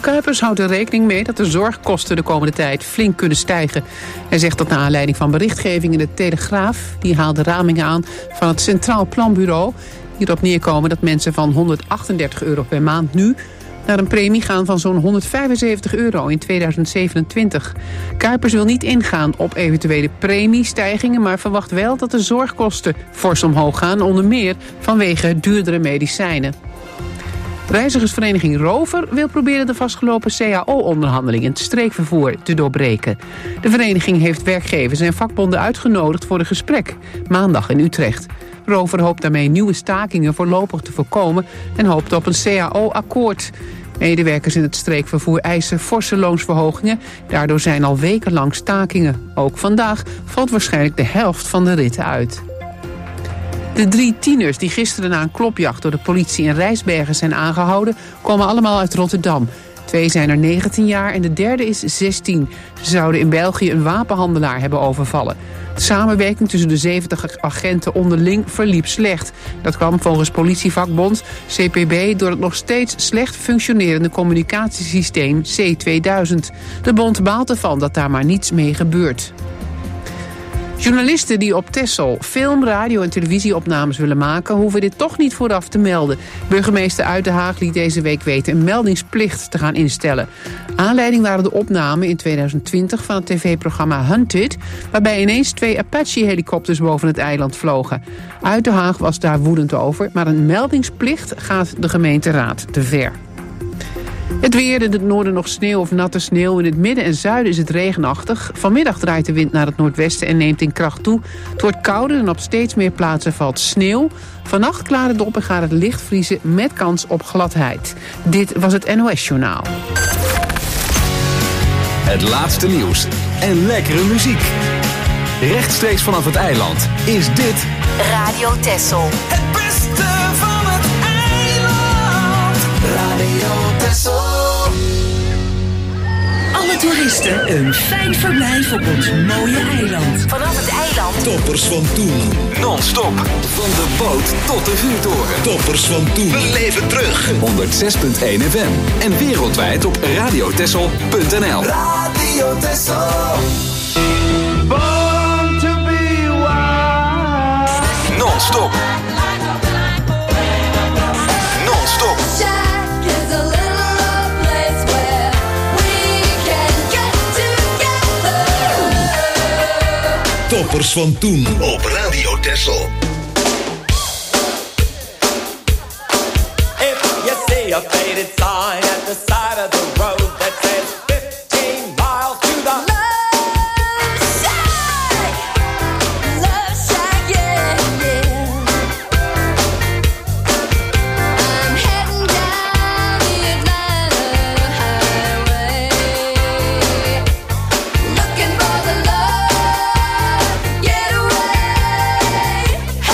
Kuipers houdt er rekening mee dat de zorgkosten de komende tijd flink kunnen stijgen. Hij zegt dat naar aanleiding van berichtgeving in de Telegraaf. Die haalde ramingen aan van het Centraal Planbureau. Hierop neerkomen dat mensen van €138 per maand nu naar een premie gaan van zo'n €175 in 2027. Kuipers wil niet ingaan op eventuele premiestijgingen, maar verwacht wel dat de zorgkosten fors omhoog gaan, onder meer vanwege duurdere medicijnen. Reizigersvereniging Rover wil proberen de vastgelopen CAO-onderhandelingen in het streekvervoer te doorbreken. De vereniging heeft werkgevers en vakbonden uitgenodigd voor een gesprek, maandag in Utrecht. Rover hoopt daarmee nieuwe stakingen voorlopig te voorkomen en hoopt op een CAO-akkoord. Medewerkers in het streekvervoer eisen forse loonsverhogingen. Daardoor zijn al wekenlang stakingen. Ook vandaag valt waarschijnlijk de helft van de ritten uit. De 3 tieners die gisteren na een klopjacht door de politie in Rijsbergen zijn aangehouden, komen allemaal uit Rotterdam. 2 zijn er 19 jaar en de derde is 16. Ze zouden in België een wapenhandelaar hebben overvallen. De samenwerking tussen de 70 agenten onderling verliep slecht. Dat kwam volgens politievakbond CPB door het nog steeds slecht functionerende communicatiesysteem C2000. De bond baalt ervan dat daar maar niets mee gebeurt. Journalisten die op Texel film, radio- en televisieopnames willen maken, hoeven dit toch niet vooraf te melden. Burgemeester Uit Den Haag liet deze week weten een meldingsplicht te gaan instellen. Aanleiding waren de opnamen in 2020 van het tv-programma Hunted, waarbij ineens 2 Apache-helikopters boven het eiland vlogen. Uit Den Haag was daar woedend over, maar een meldingsplicht gaat de gemeenteraad te ver. Het weer, in het noorden nog sneeuw of natte sneeuw. In het midden en zuiden is het regenachtig. Vanmiddag draait de wind naar het noordwesten en neemt in kracht toe. Het wordt kouder en op steeds meer plaatsen valt sneeuw. Vannacht klaart het op en gaat het licht vriezen met kans op gladheid. Dit was het NOS Journaal. Het laatste nieuws en lekkere muziek. Rechtstreeks vanaf het eiland is dit Radio Texel. Het beste van het eiland. Radio Texel. Alle toeristen een fijn verblijf op ons mooie eiland. Vanaf het eiland. Toppers van toen. non-stop van de boot tot de vuurtoren. Toppers van toen. We leven terug. 106.1 FM en wereldwijd op radiotessel.nl. Radio Texel. Born to be wild. Non-stop. Non-stop. Toppers van toen op Radio Texel. If you see a faded sign at the side of the road that says 15 miles to the Love Shack, yeah, yeah. I'm heading down the Atlanta highway, looking for the love getaway.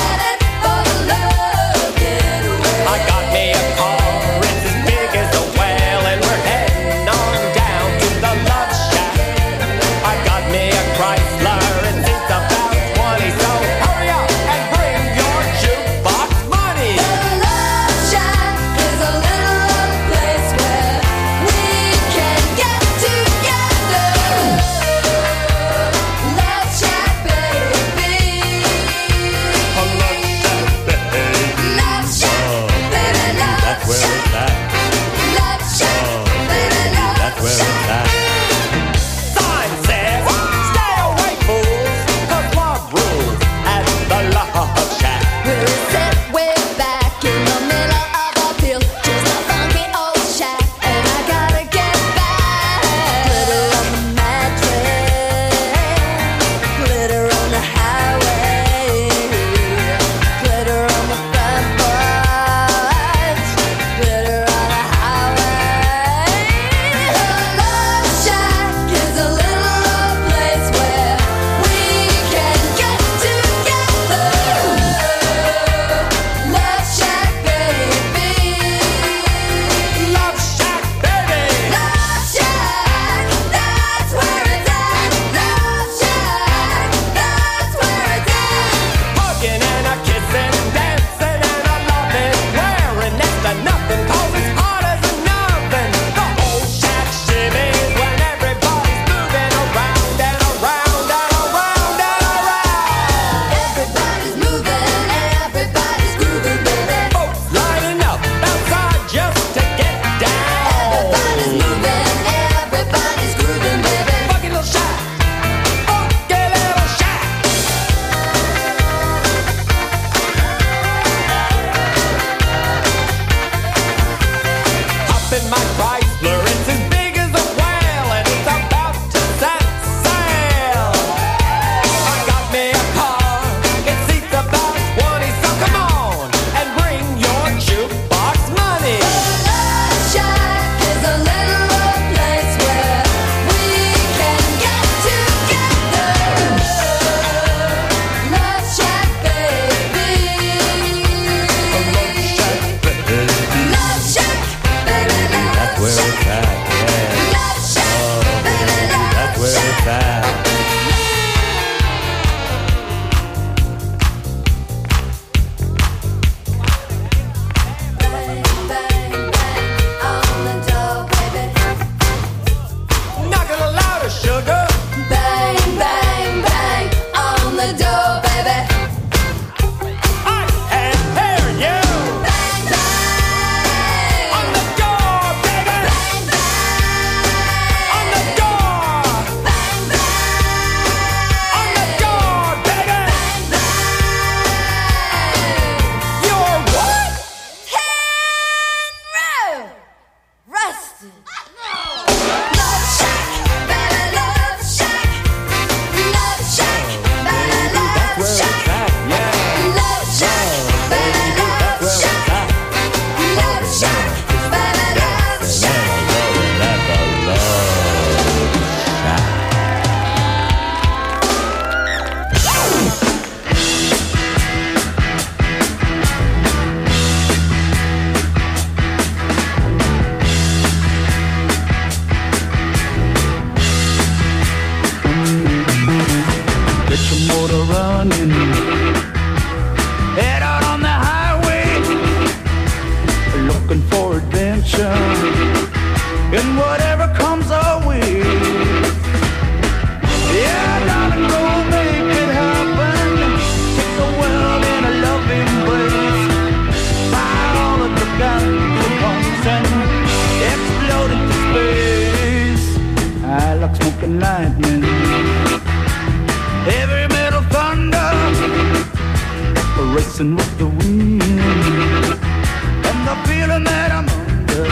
and whatever comes our way. Yeah, darling, go make it happen. Take the world in a loving embrace. Fire all of the guns at once and explode into space. I like smoke and lightning, heavy metal thunder, racing with the wind, and the feeling that I'm under.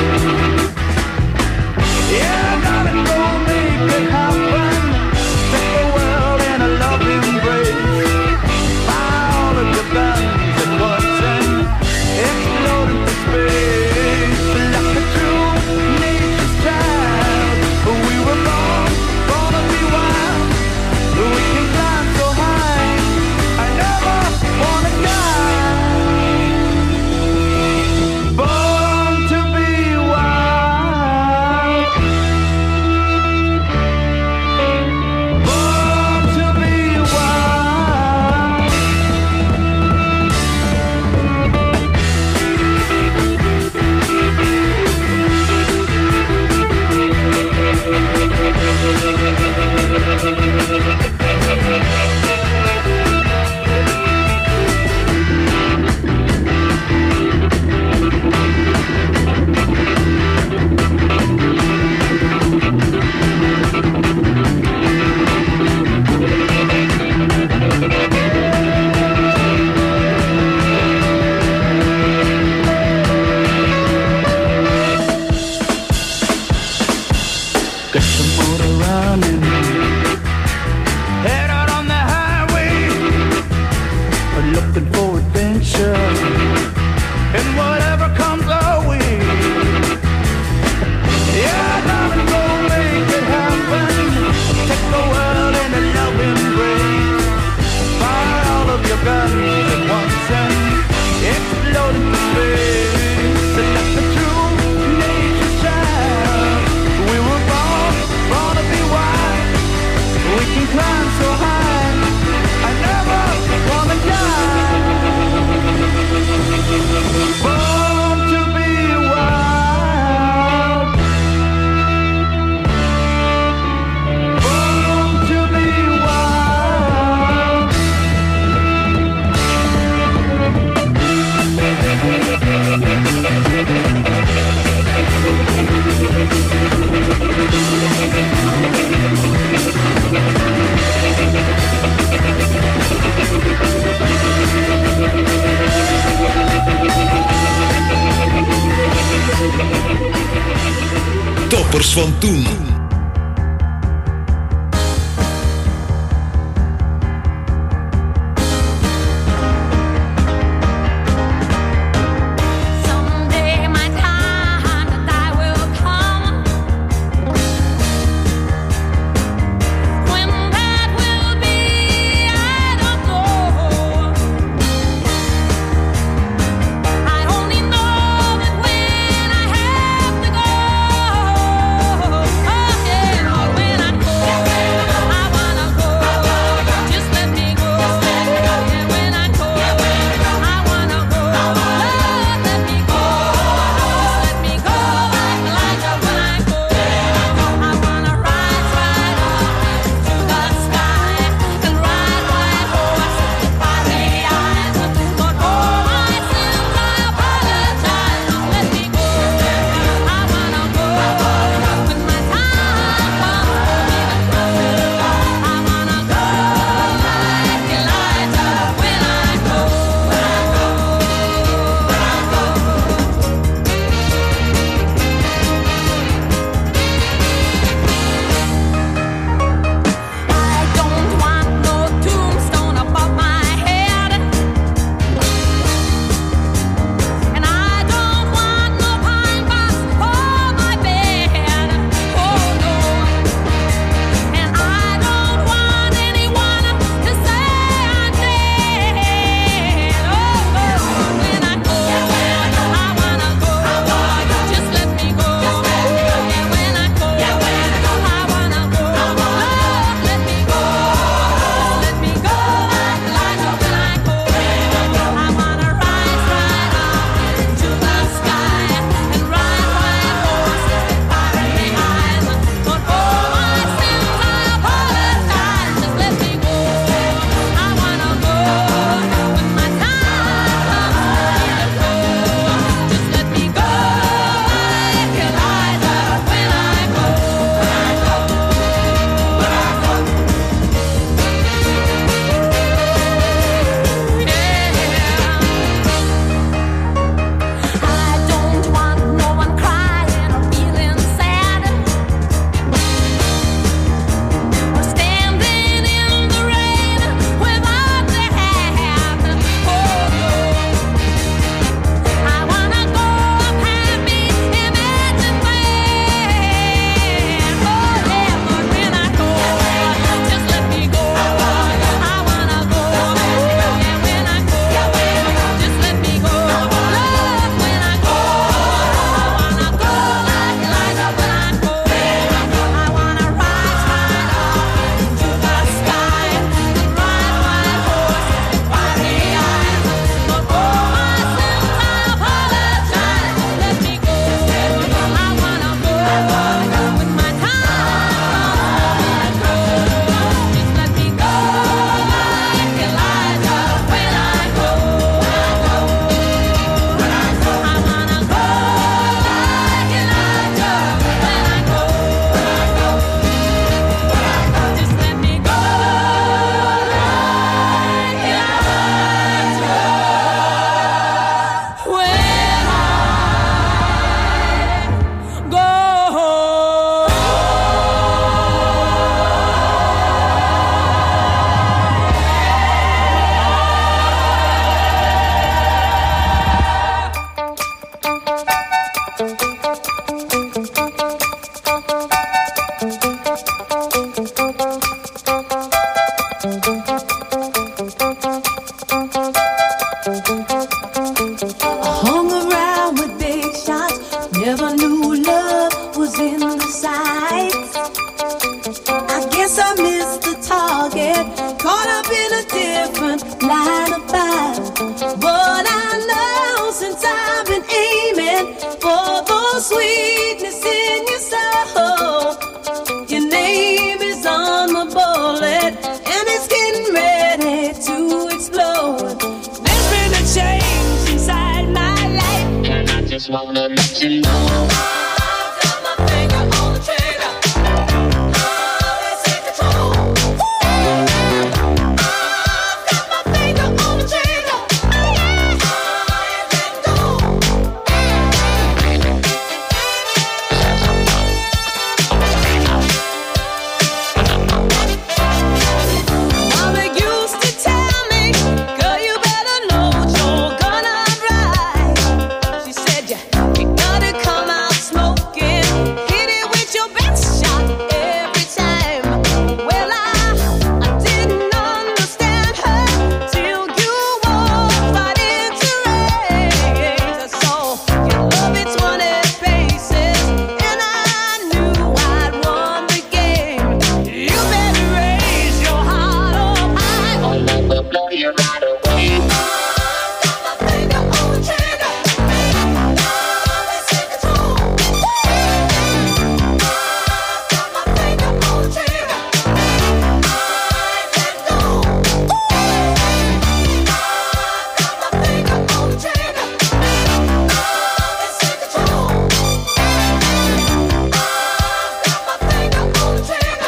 Yeah, darling, go make it happen. Take the world in a loving embrace. Fire all of your guns at once and explode into space. Like a true nature's child, we were born to be wild. We can climb so high, I never wanna die. Born to be wild. Born to be wild. Get the motor running, head out on the highway, looking for adventure, and whatever comes our way. Yeah, darling, go make it happen. Take the world in a loving embrace. Fire all of your guns at once and explode into space. Like the true nature's child, we were born to be wild. We can climb so high, I never wanna die. Born to be wild. Born to be wild. Toppers van toen. Someday my time to die will come. When that will be, I don't know. I only know that when I have to go, lights. I guess I missed the target, caught up in a different line of fire. But I know since I've been aiming for the sweetness in your soul, your name is on the bullet and it's getting ready to explode. There's been a change inside my life, and I just wanna let you know. I've got my finger on the trigger. Always in control. I've got my finger on the trigger. Always let go. Mama used to tell me, girl, you better know what you're gonna ride. She said you gotta come out smoking, hit it with your best shot every time. Well, I didn't understand her till you walked right into range. So your love it 20 paces, and I knew I'd won the game. You better raise your heart up high, or let me blow you right away. Got my finger on the trigger. Always in control. Got my finger on the trigger. Always let go. Got my finger on the trigger. Always in control. Got my finger on the trigger.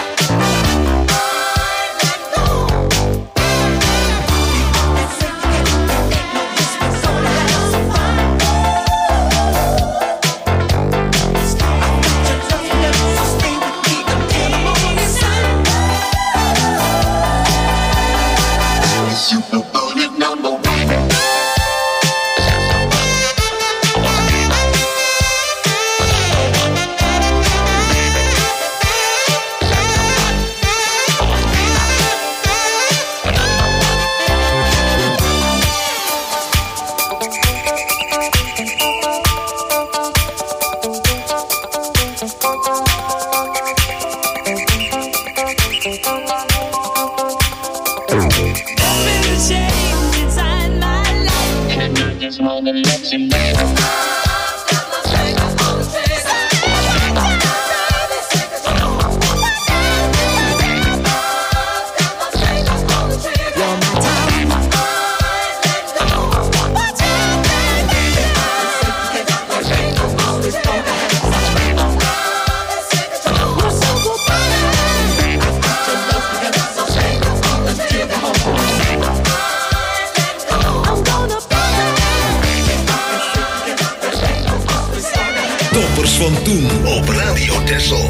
Toppers van toen op Radio Texel.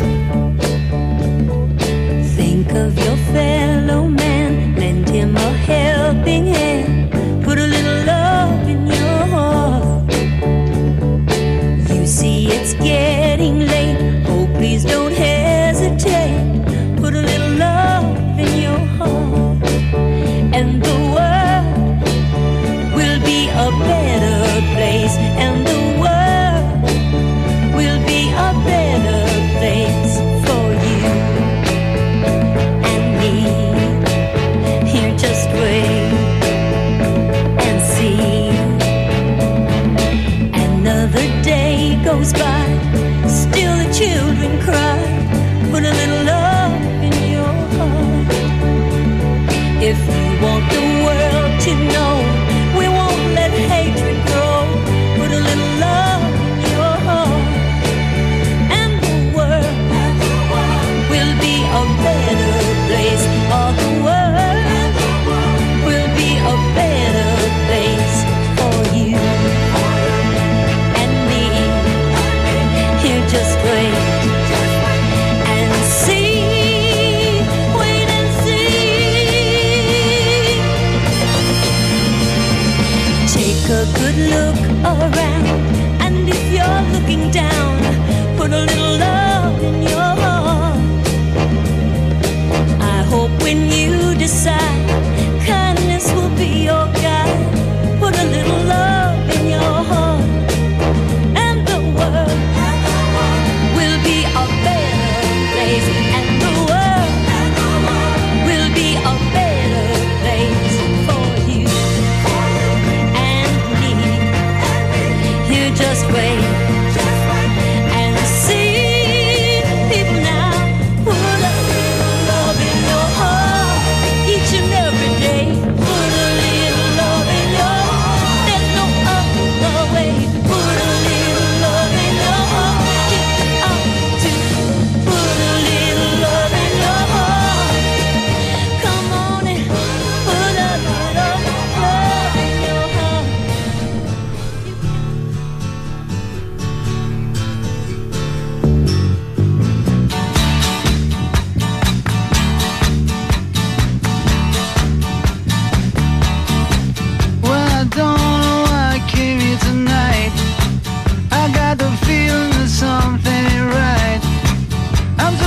Think of your fellow man, lend him a helping hand, put a little love in your heart. You see it's getting late, oh please don't hesitate, put a little love in your heart, and the world will be a better place, and the world will be a better place.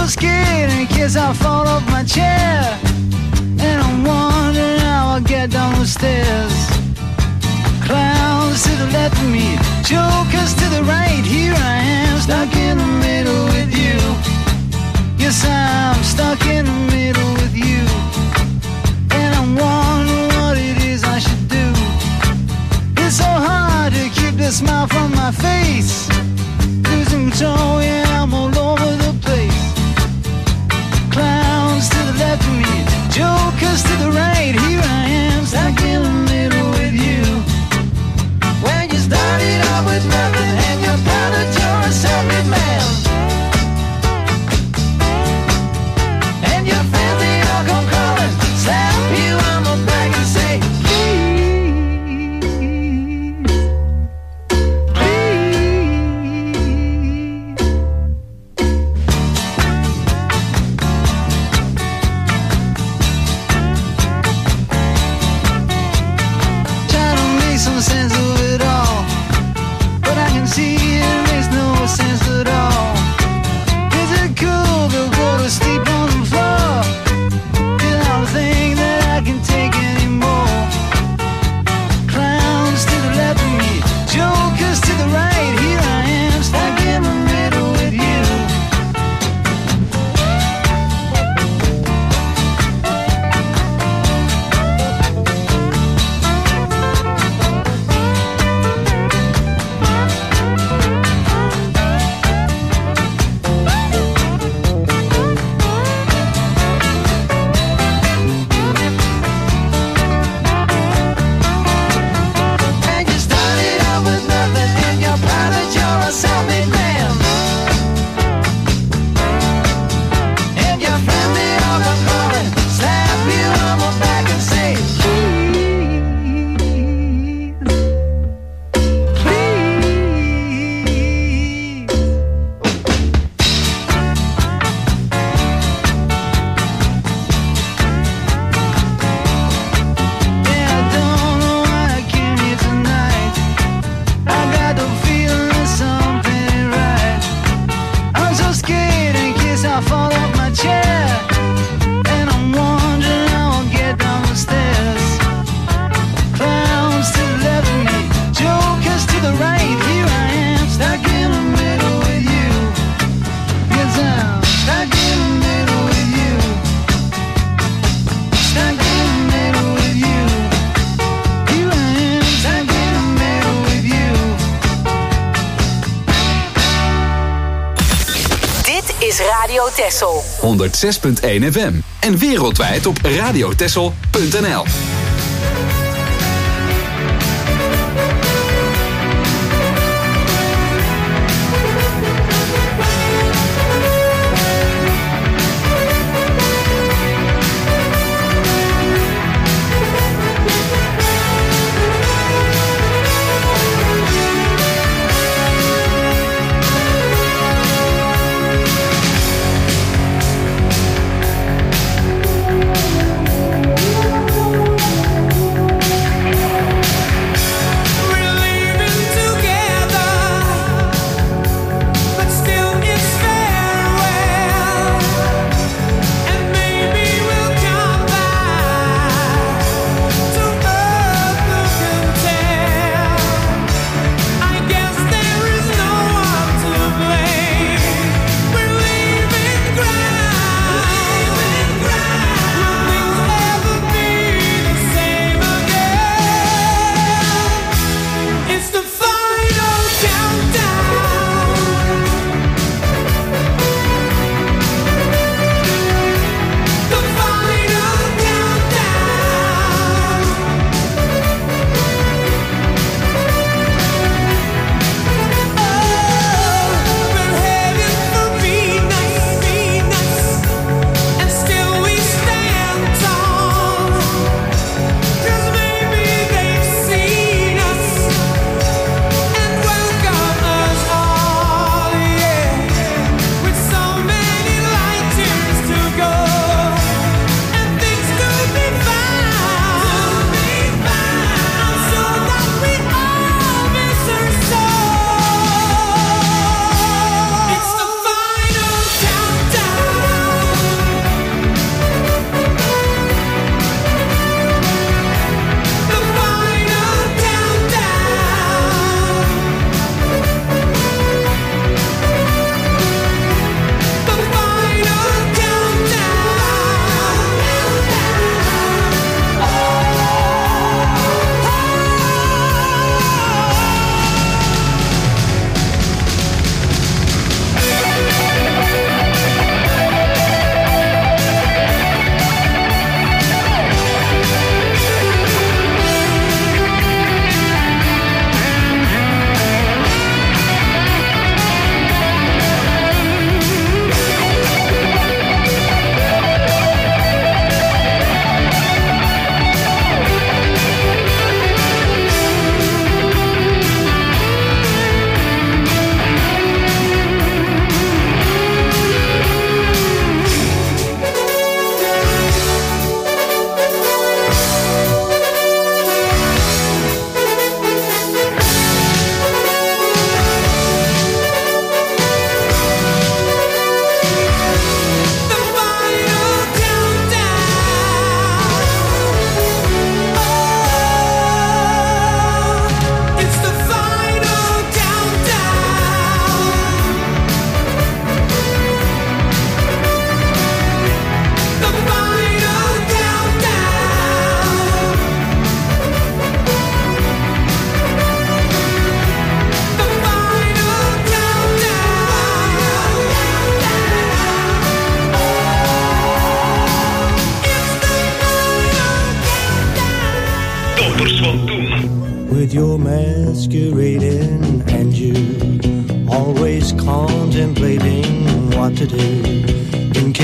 so scared in case I fall off my chair, and I'm wondering how I'll get down the stairs. Clowns to the left of me, jokers to the right. Here I am, stuck in the middle with you. Yes, I'm stuck in the middle with you, and I'm wondering what it is I should do. It's so hard to keep the smile from my face. Losing control, yeah, I'm all over the place. Clowns to the left of me, jokers to the right. Here I am, stuck in the middle with you. When you started out with nothing and you're proud that you're a self-made man, and your friends they all come calling, slap you on the back and say, some sense of it all, but I can see it makes no sense at all. Is it cool to go to sleep on the floor? Cause I don't think that I can take anymore. Clowns to the left of me, jokers to the right. Here I am, stuck in the middle with you. Texel 106.1 FM en wereldwijd op radiotexel.nl.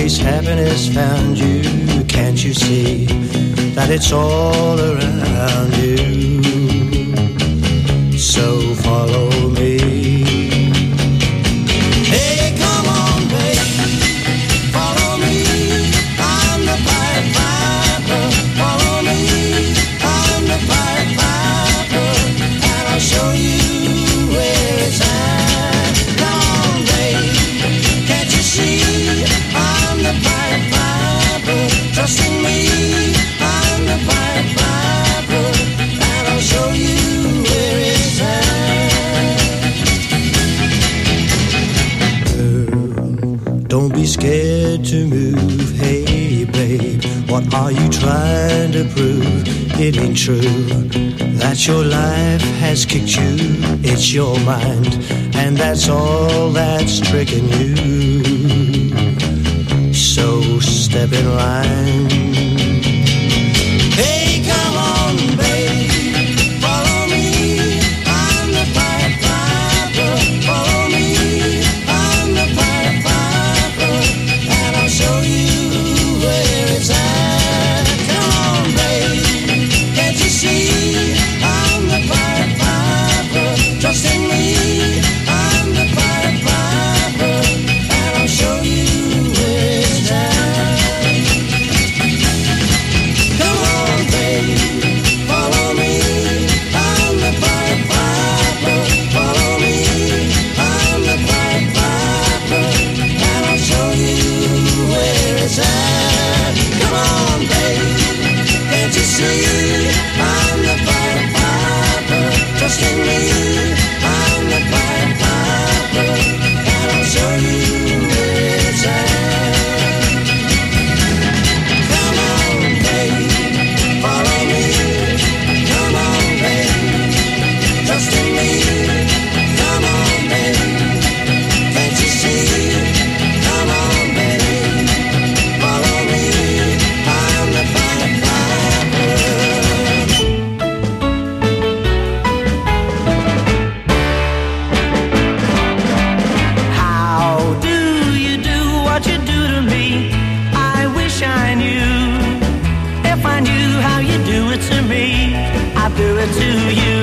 case happiness found you, can't you see that it's all around you? So follow me. Hey, come on, babe, follow me. I'm the Pied Piper. Follow me, I'm the Pied Piper, and I'll show you where it's at. Come on, babe, can't you see? I'm the Pied Piper. Trust in me, I'm the Pied Piper, and I'll show you where it's at. Girl, don't be scared to move. Hey, babe, what are you trying to prove? It ain't true that your life has kicked you. It's your mind, and that's all that's tricking you. So step in line. Hey, come on, babe, follow me. I'm the Pied Piper. Follow me, I'm the Pied Piper, and I'll show you where it's at. Come on, babe, can't you see? I'm the Pied Piper. Trust in me, I'm the Pied Piper, and I'll show you where it's at. Come on, babe, follow me. I'm the Pied Piper. Follow me, I'm the Pied Piper, and I'll show you where it's at. Come on, babe, can't you see? I'm the Pied Piper. Trust in me, I'm the Pied Piper, and I'll show you where it's at. Come on, babe, follow me. Come on, babe, trust in me. Come on, babe, can't you see? Come on, babe, follow me. I'm the Pied Piper. How do you do what you do to me? I wish I knew. If I knew how you do it to me, I'd do it to you.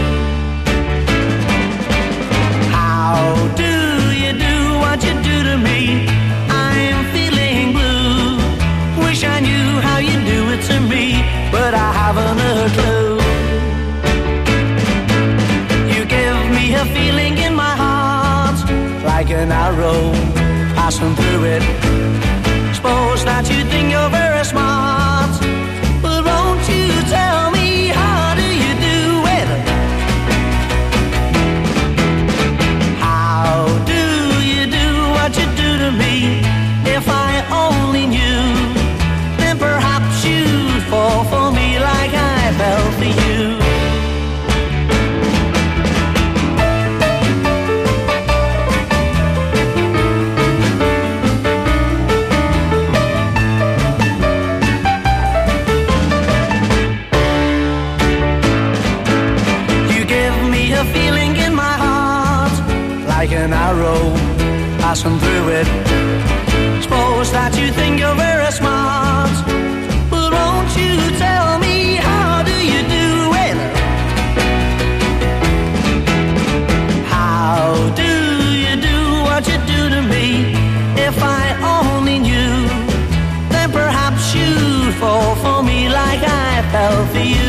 How do you do what you do to me? I'm feeling blue. Wish I knew how you do it to me, but I haven't a clue. You give me a feeling in my heart, like an arrow passing through it. Suppose that you think you're very smart, but won't you tell me, how do you do it? How do you do what you do to me? If I only knew, then perhaps you'd fall for me like I fell for you. You give me a feeling in my heart, like an arrow passing through it. Suppose that you think you're very smart, but won't you tell me, how do you do it? How do you do what you do to me? If I only knew, then perhaps you'd fall for me like I fell for you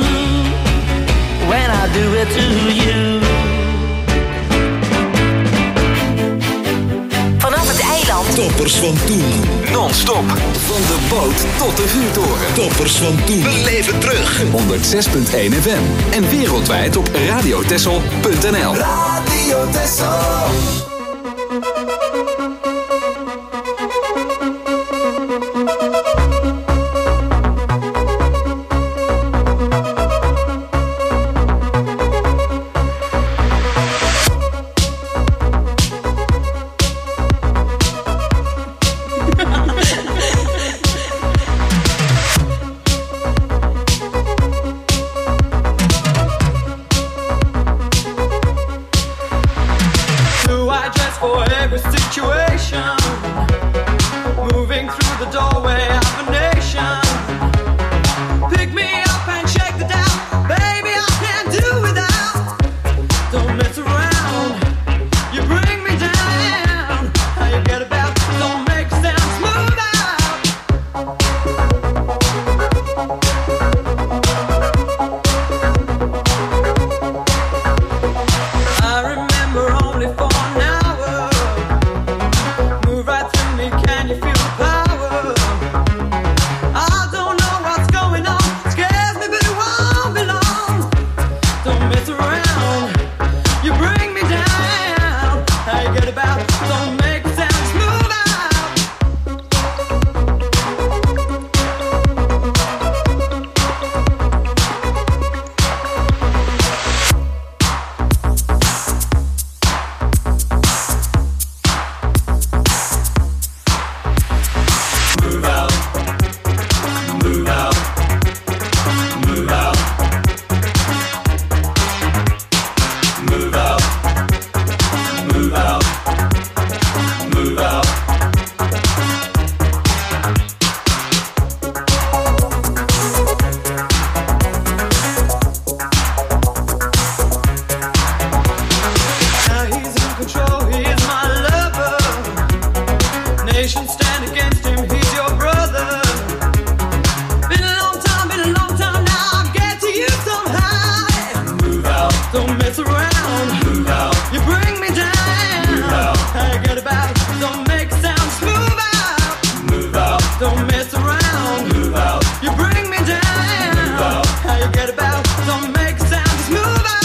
when I do it to you. Vanaf het eiland. Toppers van toen. Non-stop. Van de boot tot de vuurtoren. Toppers van toen. Beleef het terug. 106.1 FM. En wereldwijd op radiotessel.nl. Radio Tessel. Do I Nation stand against him, he's your brother. Been a long time now, I'll get to you somehow. Move out, don't mess around. Move out, you bring me down. Move out, how you get about, don't make sounds. Move out, move out, don't mess around. Move out, you bring me down. Move out, how you get about, don't make sounds. Move out.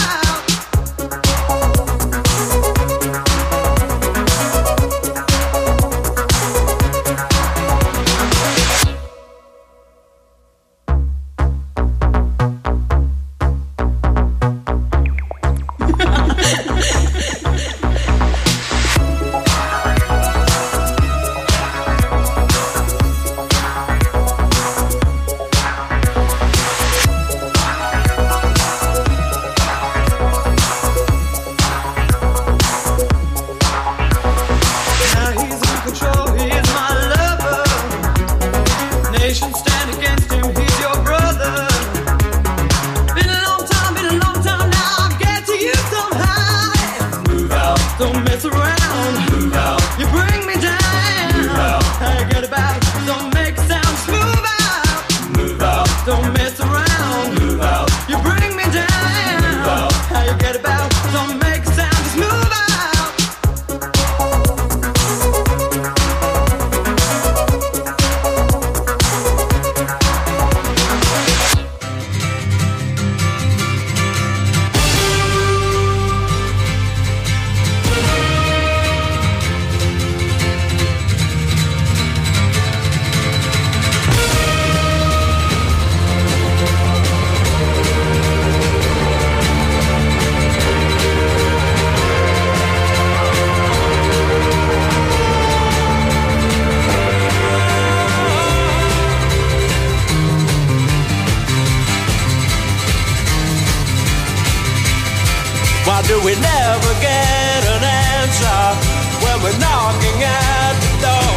Do we never get an answer when we're knocking at the door?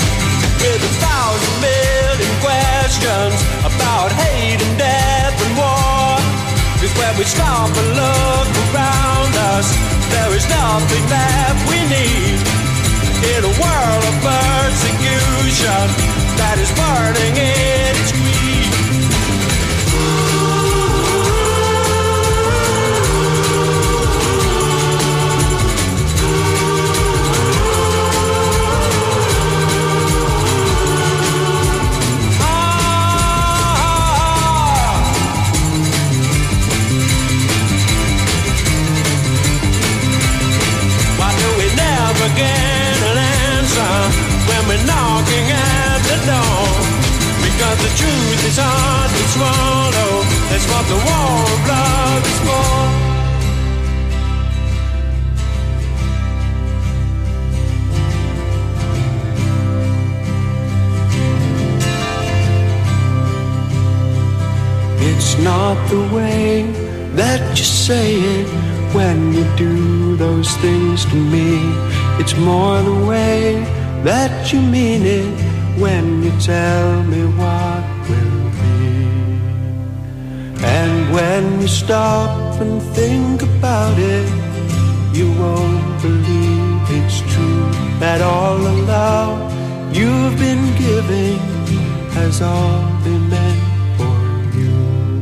With 1,000 million questions about hate and death and war. Cause when we stop and look around us, there is nothing that we need. In a world of persecution that is burning in its greed. Get an answer when we're knocking at the door. Because the truth is hard to swallow. That's what the war of love is for. It's not the way that you say it when you do those things to me. It's more the way that you mean it when you tell me what will be. And when you stop and think about it, you won't believe it's true that all the love you've been giving has all been meant for you.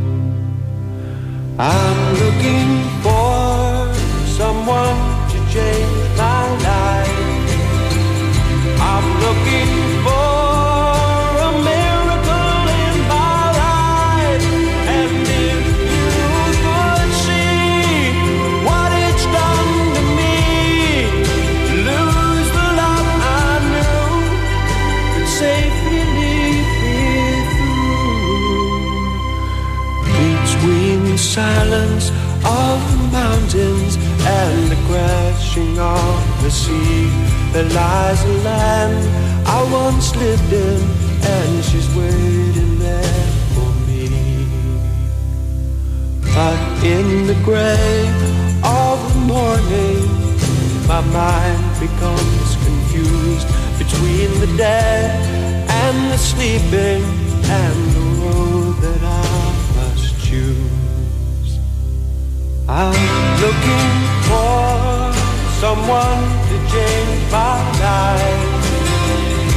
I'm looking for someone to change my life. I'm looking for a miracle in my life. And if you could see what it's done to me, lose the love I knew, could safely lead me through. Between the silence of the mountains and the crashing of the sea, there lies a land I once lived in, and she's waiting there for me. But in the gray of the morning, my mind becomes confused between the dead and the sleeping, and the road that I must choose. I'm looking for someone to change my life.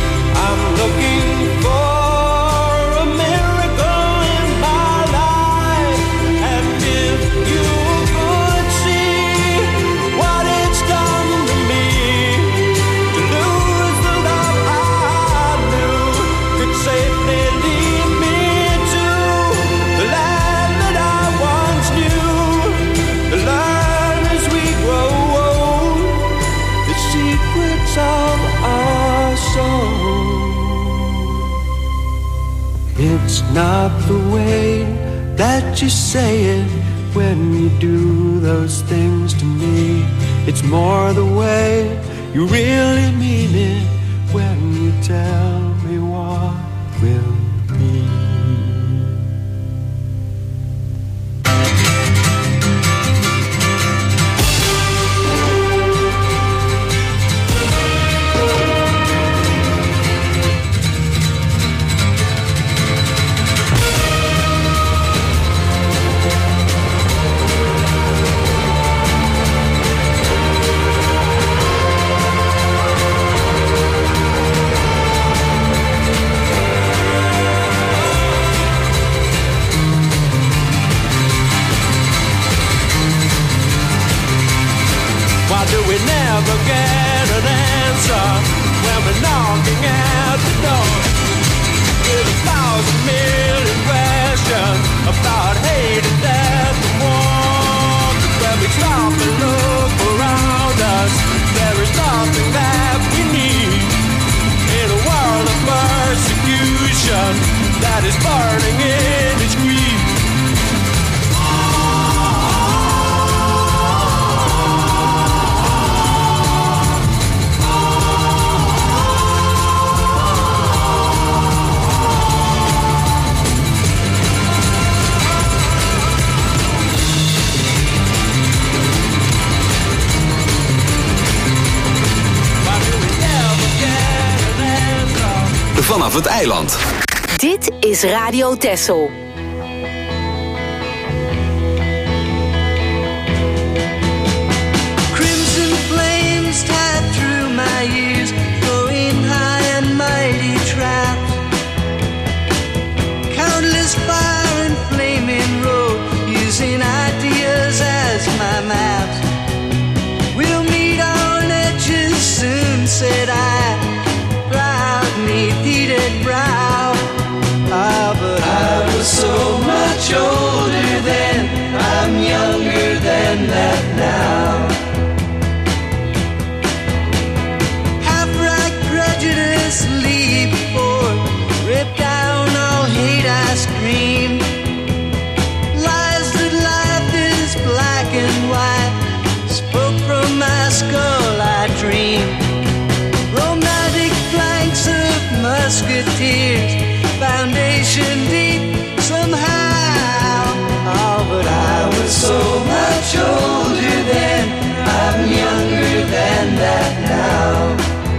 It's not the way that you say it when you do those things to me. It's more the way you really mean it when you tell me what will be. We never get an answer when we're knocking at the door with 1,000 million questions about hate and death and war. But when we stop and look around us, there is nothing that we need in a world of persecution that is burning in its greed. Vanaf het eiland. Dit is Radio Texel. Crimson flames tied through my ears, blowing high and mighty trapped. Countless fire and flaming road, using ideas as my maps. We'll meet on edges soon, said I. Heated brow. But I was so much older then, I'm younger than that now. Half-right prejudice leap forth, rip down all hate I scream. Lies that life is black and white, spoke from my skull I dream. Musketeers, foundation deep somehow. Oh, but I was so much older then, I'm younger than that now.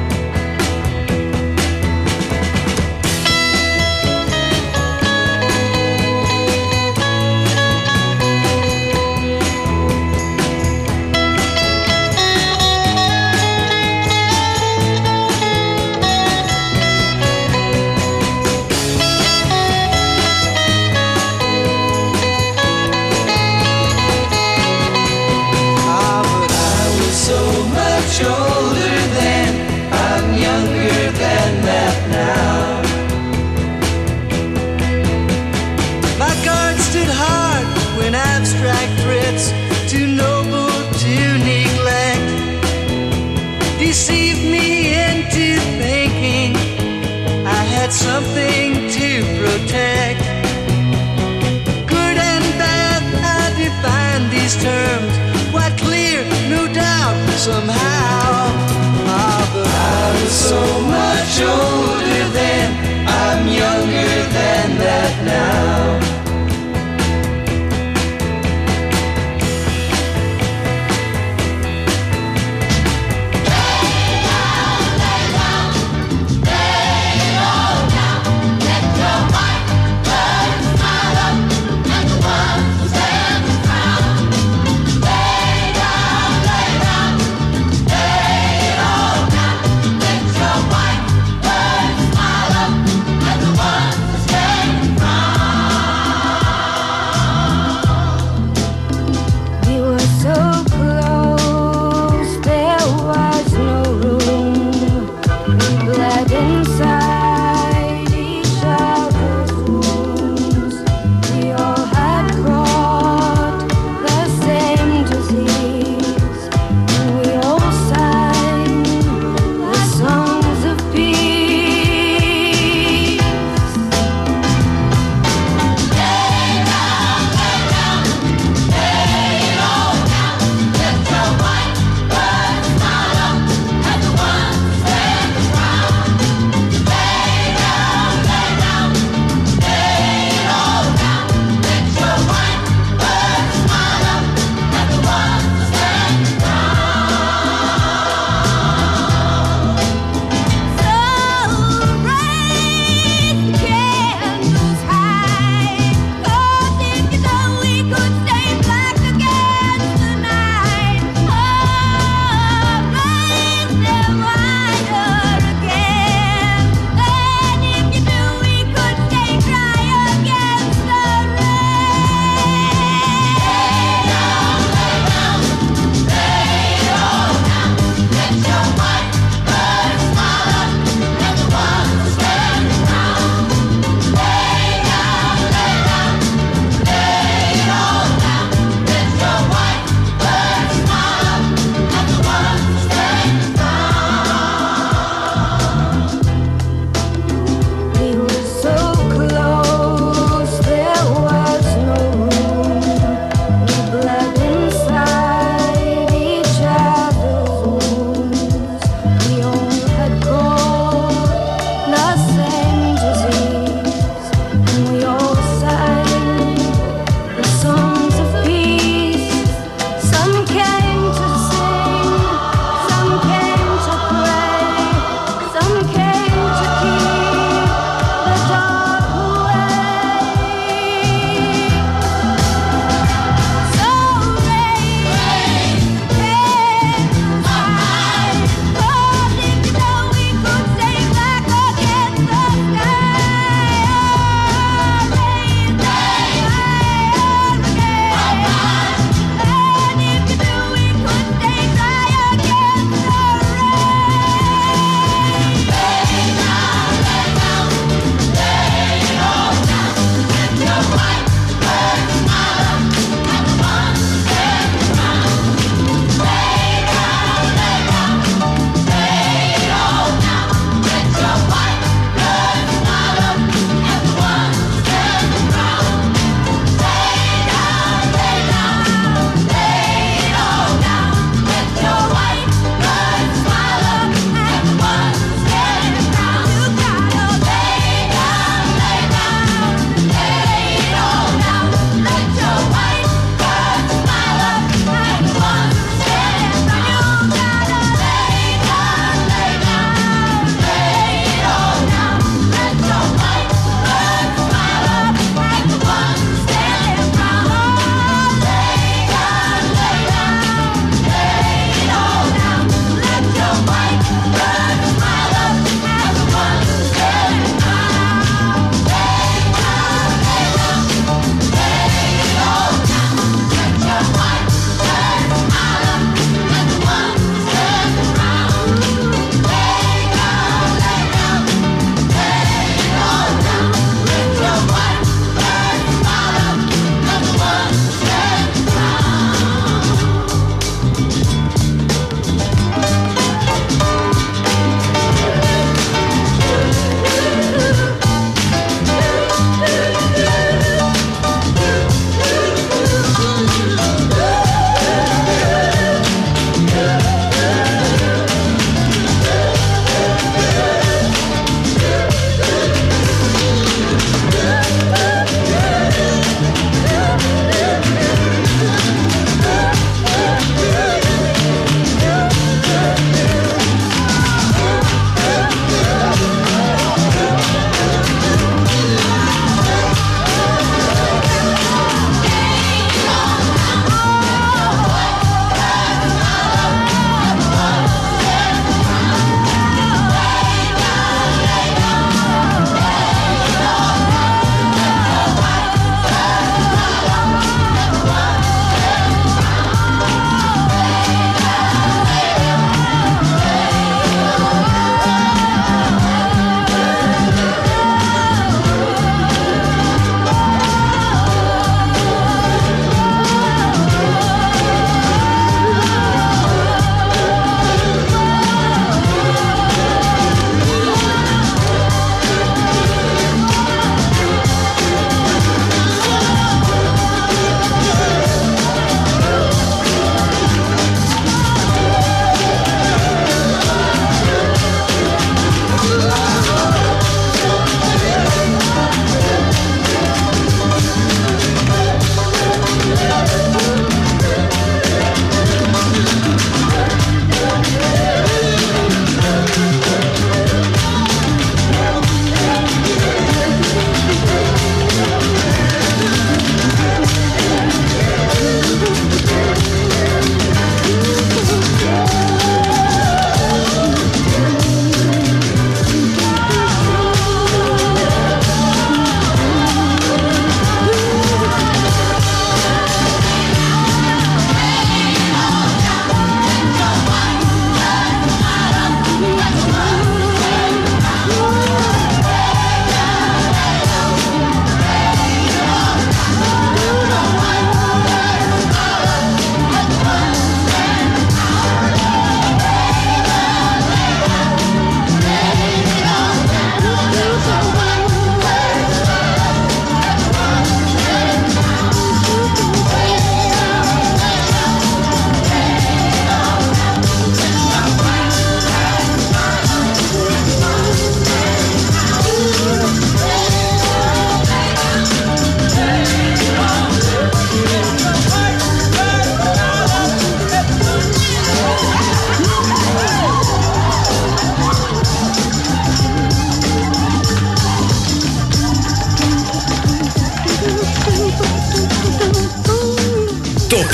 Older then, I'm younger than that now. My guard stood hard when abstract threats, too noble to neglect, deceived me into thinking I had something to protect. Good and bad, I define these terms quite clear, no doubt, somehow. But I was so much older then, I'm younger than that now. Lay it all down.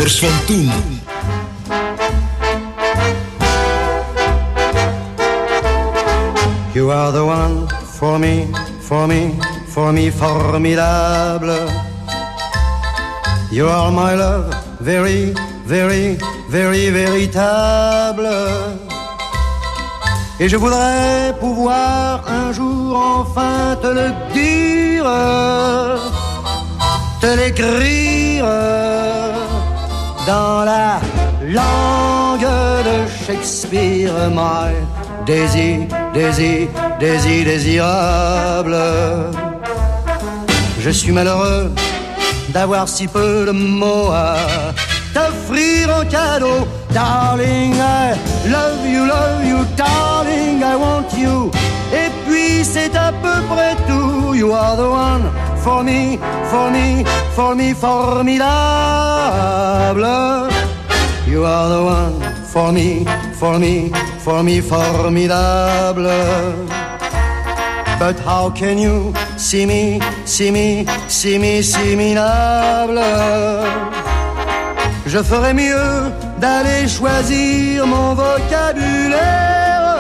Toppers van toen. You are the one for me, for me, for me, formidable. You are my love, very, very, very, véritable. Et je voudrais pouvoir un jour enfin te le dire, te l'écrire dans la langue de Shakespeare. My Daisy, Daisy, Daisy, désirable. Je suis malheureux d'avoir si peu de mots à t'offrir en cadeau. Darling, I love you, darling, I want you. Et puis c'est à peu près tout. You are the one for me, for me, for me, formidable. You are the one for me, for me, for me, formidable. But how can you see me, see me, see me, see me, minable? Je ferais mieux d'aller choisir mon vocabulaire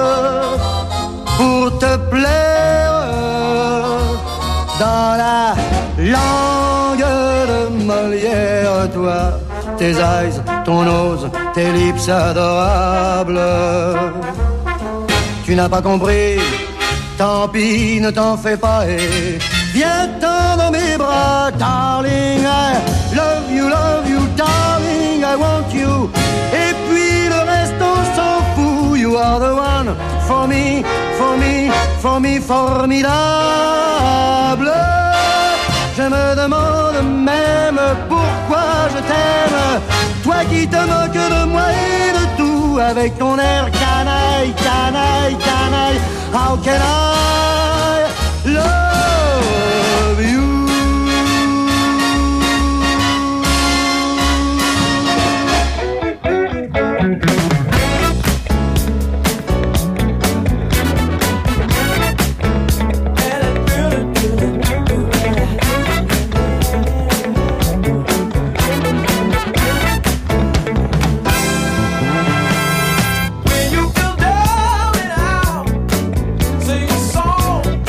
pour te plaire dans la langue de Molière. Toi, tes eyes, ton nose, tes lips adorables. Tu n'as pas compris, tant pis, ne t'en fais pas et viens-t'en dans mes bras. Darling, I love you, darling, I want you. Et puis le reste on s'en fout. You are the one for me, for me, for me, formidable. Je me demande même pourquoi je t'aime, toi qui te moques de moi et de tout, avec ton air canaille, canaille, canaille. How can I love you? When you feel down and out, sing a song.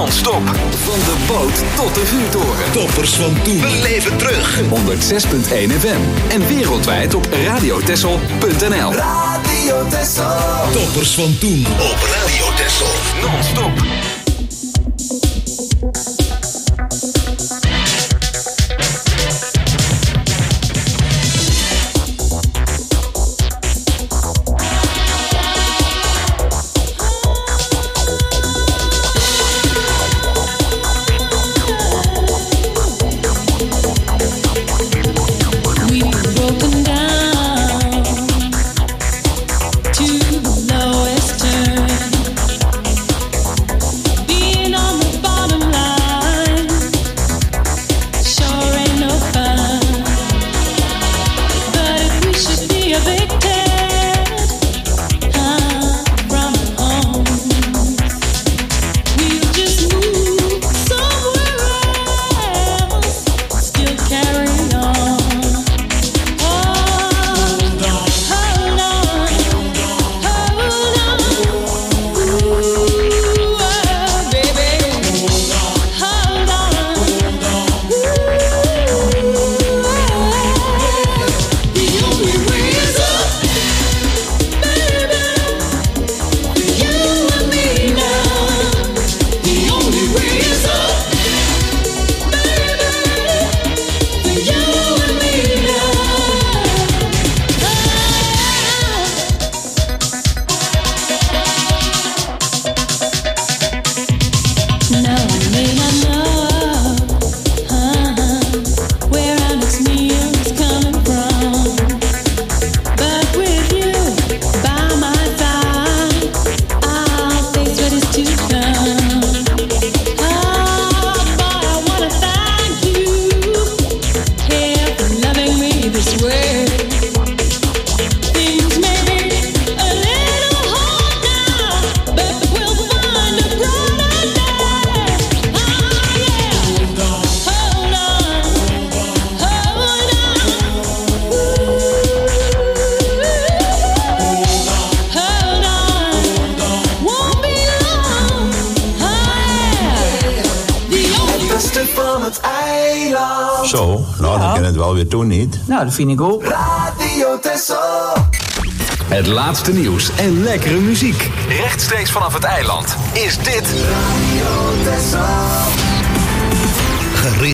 Non-stop. Van de boot tot de vuurtoren. Toppers van toen. Beleef het terug. 106.1 FM. En wereldwijd op radiotessel.nl. Radio Texel. Toppers van toen op Radio Texel. Non-stop. Zo, nou dan kan het wel weer toen niet. Nou, dat vind ik ook. Radio Texel. Het laatste nieuws en lekkere muziek. Rechtstreeks vanaf het eiland is dit... Radio Texel.